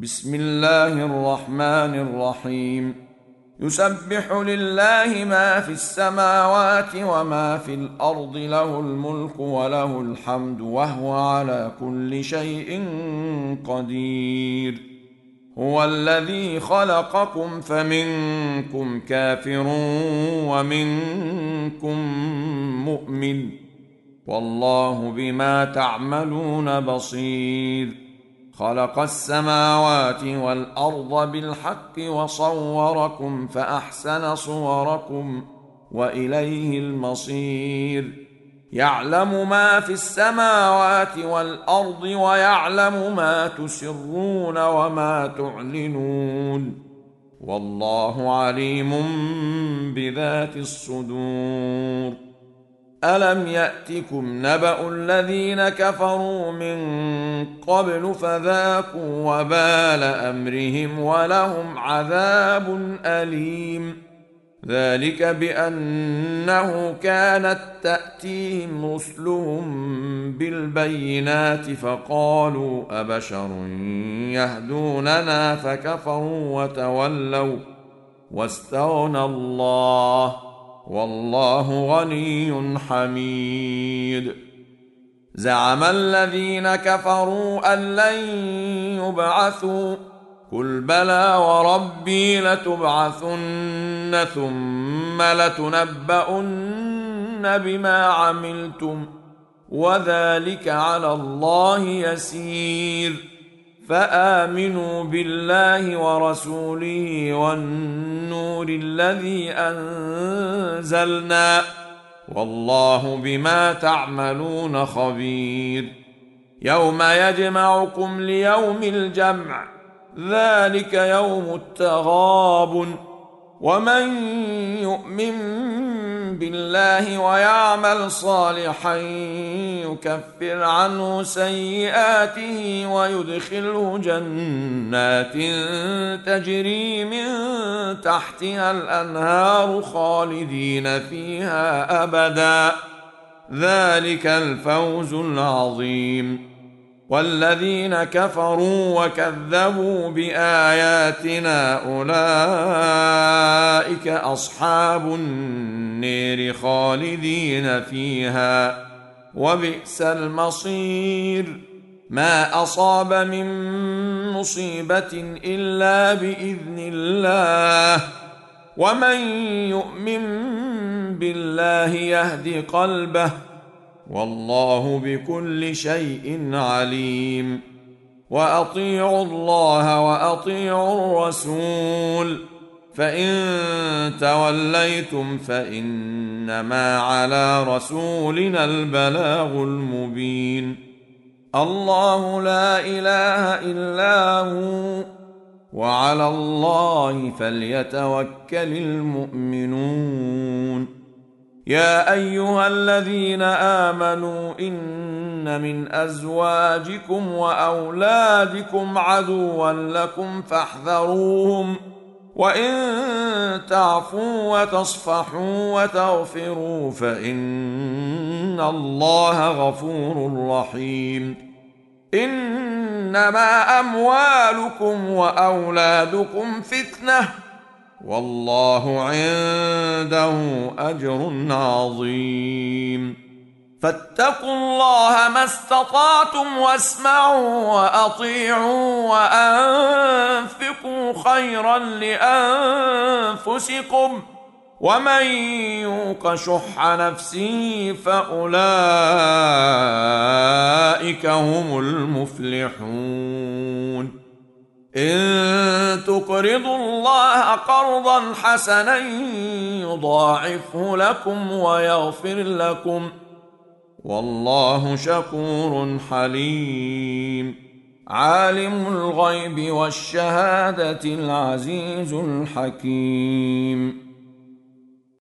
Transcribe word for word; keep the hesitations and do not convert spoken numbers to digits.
بسم الله الرحمن الرحيم يسبح لله ما في السماوات وما في الأرض له الملك وله الحمد وهو على كل شيء قدير هو الذي خلقكم فمنكم كافر ومنكم مؤمن والله بما تعملون بصير خلق السماوات والأرض بالحق وصوركم فأحسن صوركم وإليه المصير يعلم ما في السماوات والأرض ويعلم ما تسرون وما تعلنون والله عليم بذات الصدور ألم يأتكم نبأ الذين كفروا من قبل فذاقوا وبال أمرهم ولهم عذاب أليم ذلك بأنه كانت تأتيهم رسلهم بالبينات فقالوا أبشر يهدوننا فكفروا وتولوا واستغنى الله والله غني حميد زعم الذين كفروا أن لن يبعثوا قل بلى وربي لتبعثن ثم لتنبؤن بما عملتم وذلك على الله يسير فآمنوا بالله ورسوله والنور الذي أنزلنا والله بما تعملون خبير يوم يجمعكم ليوم الجمع ذلك يوم التغابن ومن يؤمن بالله ويعمل صالحا يكفر عنه سيئاته ويدخله جنات تجري من تحتها الأنهار خالدين فيها أبدا ذلك الفوز العظيم والذين كفروا وكذبوا بآياتنا أولئك أصحاب النير خالدين فيها وبئس المصير ما أصاب من مصيبة إلا بإذن الله ومن يؤمن بالله يهد قلبه والله بكل شيء عليم وأطيعوا الله وأطيعوا الرسول فإن توليتم فإنما على رسولنا البلاغ المبين الله لا إله إلا هو وعلى الله فليتوكل المؤمنون يا أيها الذين آمنوا إن من أزواجكم وأولادكم عدوا لكم فاحذروهم وإن تعفوا وتصفحوا وتغفروا فإن الله غفور رحيم إنما أموالكم وأولادكم فتنة والله عنده أجر عظيم فاتقوا الله ما استطعتم واسمعوا وأطيعوا وأنفقوا خيرا لأنفسكم ومن يوق شح نفسه فأولئك هم المفلحون إن تقرضوا الله قرضا حسنا يضاعفه لكم ويغفر لكم والله شكور حليم عالم الغيب والشهادة العزيز الحكيم